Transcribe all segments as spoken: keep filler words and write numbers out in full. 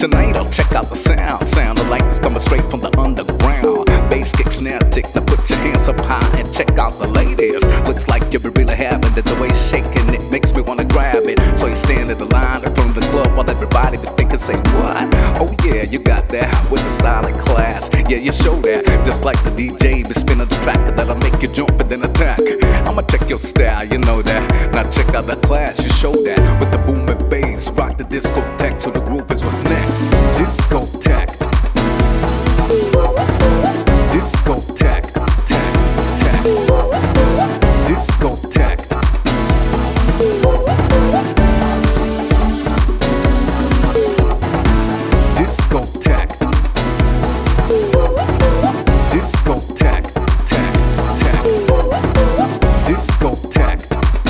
Tonight I'll check out the sound. Sound like it's coming straight from the underground. Bass kick, snare tick. Now put your hands up high and check out the ladies. Looks like you're really having it. The way you're shaking it makes me wanna grab it. So you stand in the line in front of the club while everybody be thinking, say what? Oh yeah, you got that with the style and class. Yeah, you show that. Just like the D J be spinning the track that'll make you jump and then attack. I'ma check your style, you know that. Now check out the class, you show that. With the boom and bass, rock the discotheque. So the group is what's next. Discotheque. Discotheque. Tech, tech. Discotheque. Discotheque. Discotheque. Tech, tech. Discotheque.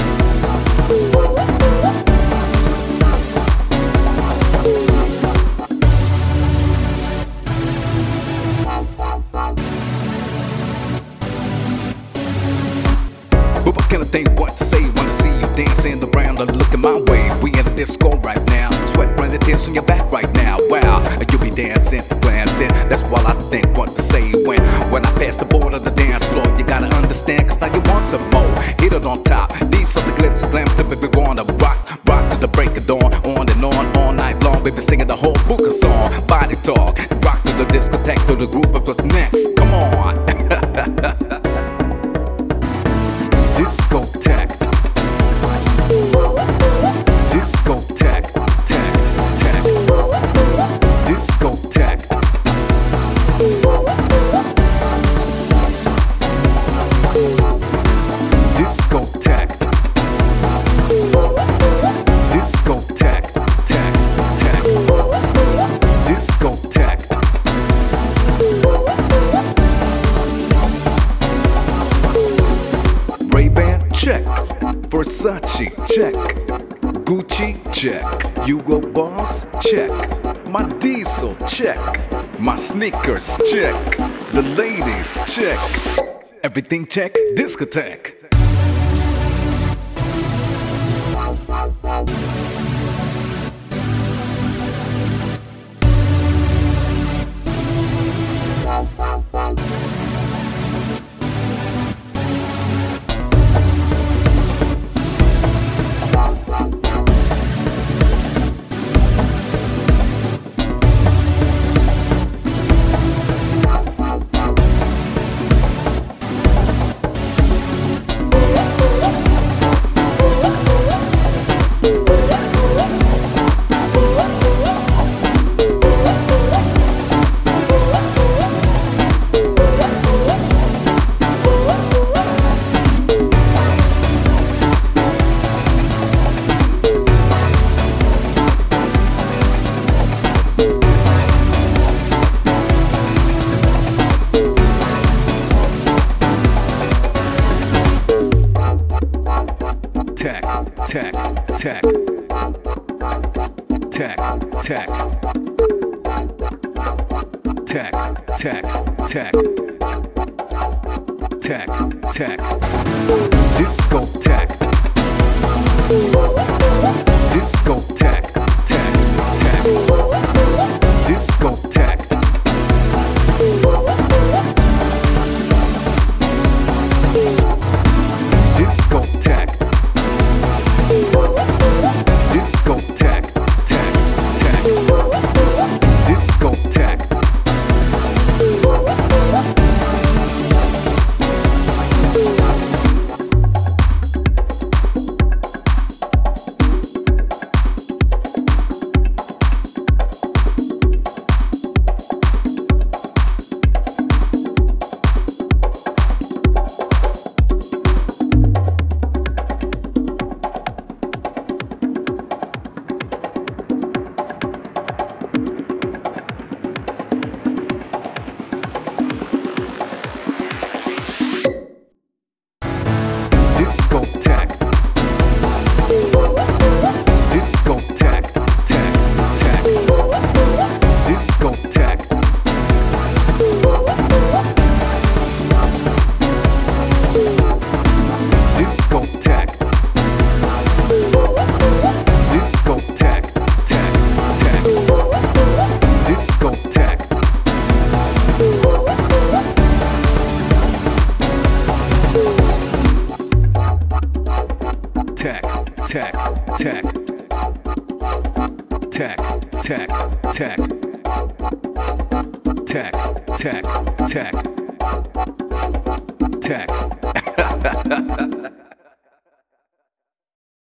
But what can I think what to say when I see you dancing around and looking my way? We in the disco right now, sweat running tears on your back right now. Wow, you be dancing, glancing. That's what I think what to say when when I pass the board of the dance floor. You gotta understand, cause now you want some more. Hit it on top. These are the glitz and glams that we wanna rock, rock to the break of dawn, on and on, all night long. Baby singing the whole book of song, body talk, rock to the discotheque, to the group of what's next. Come on. Discotheque. Discotheque. Tech, tech. Discotheque. Discotheque. Discotheque. Tech, tech. Discotheque. Ray-Ban, check. Versace, check. Gucci, check. Hugo Boss, check. My diesel, check. My sneakers, check. The ladies, check. Everything check. Discotheque. Tech, tech, tech. Tech, tech. Tech, tech, tech. Tech, tech. Discotheque. Discotheque. Tech, tech. Discotheque. Discotheque. Discotheque. Tech, tech. Discotheque. Tech, tech, tech, tech.